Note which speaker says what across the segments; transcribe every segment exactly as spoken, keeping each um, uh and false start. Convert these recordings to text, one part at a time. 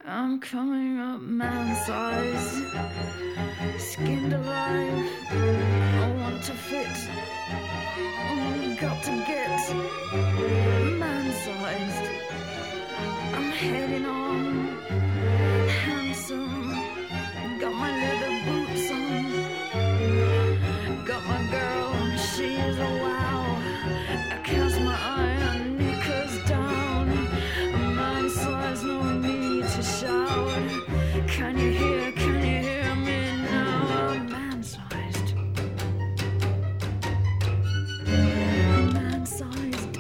Speaker 1: I'm coming up man-sized, skinned alive. I want to fit, oh, got to get man-sized. I'm heading on, handsome, got my leather boots on, got my girl, she is a wow. I cast my eye on knickers down, I'm man-sized, no need to shout. Can you hear, can you hear me now? I'm man-sized, man-sized.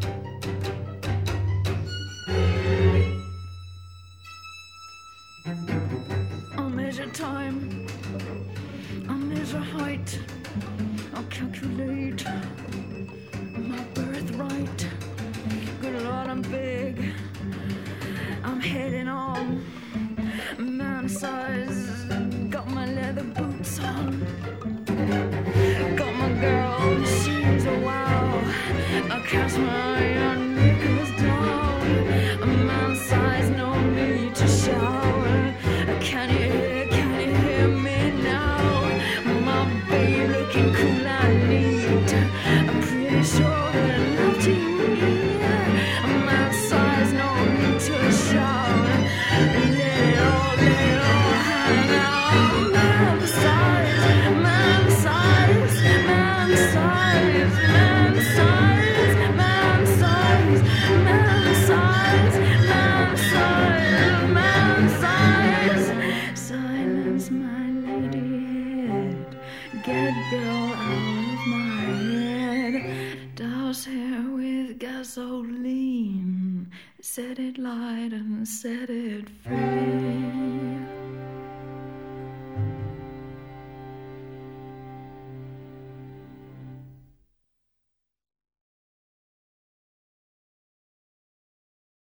Speaker 1: I'll measure time, I'll measure height, I'll calculate my birthright. Good Lord, I'm big, I'm heading on, man-sized, got my leather boots on, got my girl, she's a wow. I cast my eye on knickers down, I'm man-sized, no need to shout. Can you hear, can you hear me now? My baby looking cool, I need, I'm pretty sure that I love to hear. I'm man-sized, no need to shout. Let it all, let it all hang out. Man-sized, man-sized, man-sized, man-sized, man-sized, man-sized, man-sized, man-sized. Silence my lady head, get girl out of my head. Douse hair with gasoline, set it light and set it free.